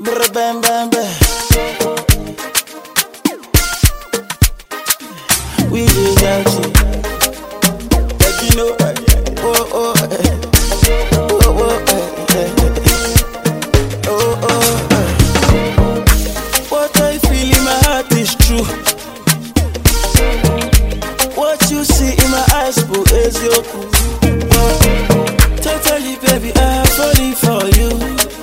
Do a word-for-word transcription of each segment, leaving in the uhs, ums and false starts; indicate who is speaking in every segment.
Speaker 1: Brr, bam, bam, bam. We just got you. Like you know, oh, oh, eh. oh, oh, eh, eh. oh, oh, eh. What I feel in my heart is true. What you see in my eyes, boo, is your cool. Totally, baby, I'm falling for you.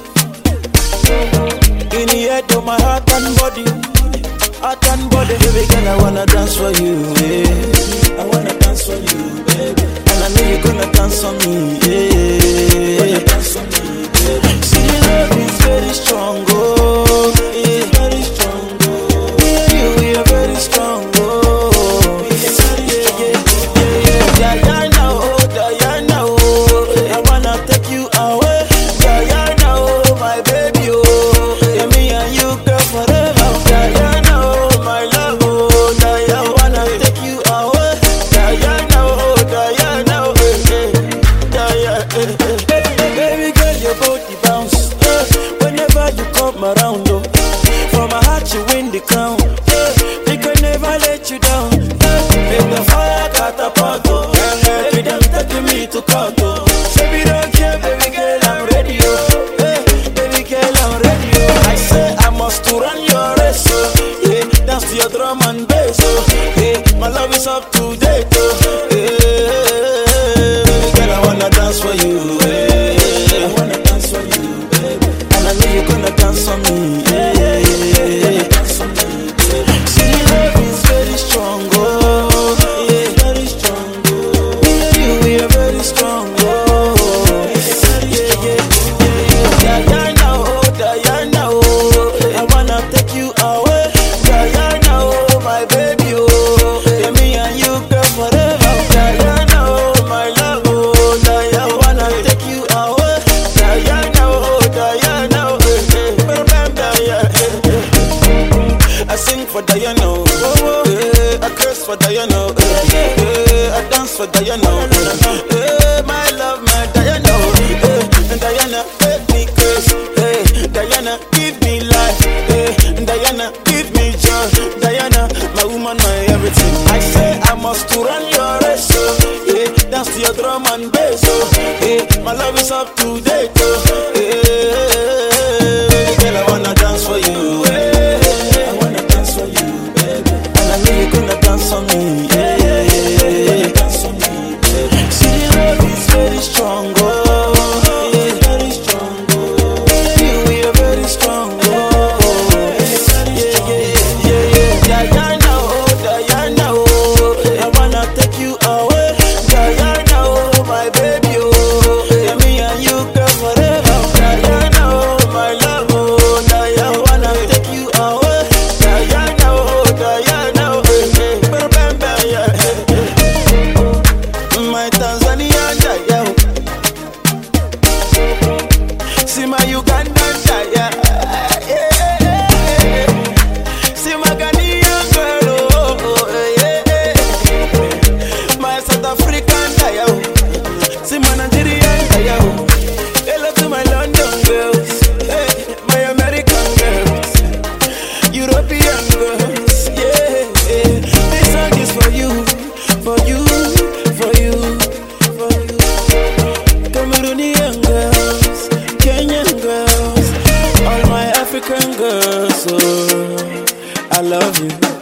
Speaker 1: In the head of my heart and body, heart and body, baby girl, I wanna dance for you, yeah. I wanna dance for you, baby. And I know you're gonna dance for me, yeah. Wanna dance for me, baby. See, the love is very strong, oh, yeah, very strong, oh. Me and you, we are very strong, oh. We are very strong, yeah, yeah, yeah, yeah. Diana, oh, Diana, oh, I wanna take you away, Diana, oh, my baby, oh. Yeah, me and you, girl, forever, Diana, oh, my love, oh, Diana, I wanna take you away, Diana, oh, Diana, oh, eh, eh, Diana, eh, eh. Baby girl, your body bounce, eh, whenever you come around, oh. From my heart, you win the crown, eh, we can never let you down, eh. Make the fire catapult, oh, eh, baby, them taking me to court, oh. Baby, don't care, baby girl, I'm ready, oh, eh, baby girl, I'm ready, oh. I say I must to run your race, oh, yeah, dance to your drum and bass, oh, yeah, my love is up to date, oh, yeah, baby girl, I wanna dance for you, yeah, I wanna dance for you, baby, and I know you're gonna dance for me, yeah, yeah, yeah, yeah. Dance for me, baby. See, the love is very strong, oh, yeah, very strong, oh. Me and you, we are very strong, oh, yeah, yeah, yeah, yeah. Diana, oh, Diana, oh, I wanna take you away, Diana, oh, my baby, oh, yeah, me and you, girl, forever, Diana, oh, my love, oh, Diana, I wanna take you away, Diana, oh, Diana, oh, eh, eh, bam, bam, yeah, eh, eh. I sing for Diana, oh, oh, eh, I curse for Diana, eh, eh, I dance for Diana, eh, my love, my Diana, eh, and Diana, make me curse, eh, Diana, give me life, eh, Diana, give me joy, Diana, my woman, my everything. I say I must to run your race, oh, yeah, dance to your drum and bass, oh, yeah, my love is up to date, oh, yeah, girl, I wanna dance for you, yeah, I wanna dance for you, baby, and I know you're gonna dance for me, yeah, yeah, yeah, yeah. Dance for me, baby. See, the love is very strong, oh, yeah, very strong, oh. Me and you, we are very strong, oh, yeah, yeah, yeah, yeah. Diana, oh, Diana, oh, I wanna take you away, Diana, oh, my baby, oh, yeah, me and you, girl, forever, Diana, oh, my love, oh, Diana, I wanna take you away, Diana, oh, Diana, oh, eh, eh, bam, bam, bam, yeah, eh, eh. My Tanzanian Diana, see my Ugandan Diana, yeah, yeah, yeah. See my Ghanaian girl, oh, oh, yeah, yeah. My South African Diana, see my Nigerian Diana. Hello to my London girls, hey, my American girls, European girls, yeah, yeah. This song is for you, for you, for you, for you. Cameroonian girls, Kenyan girls, all my African girls, oh, I love you.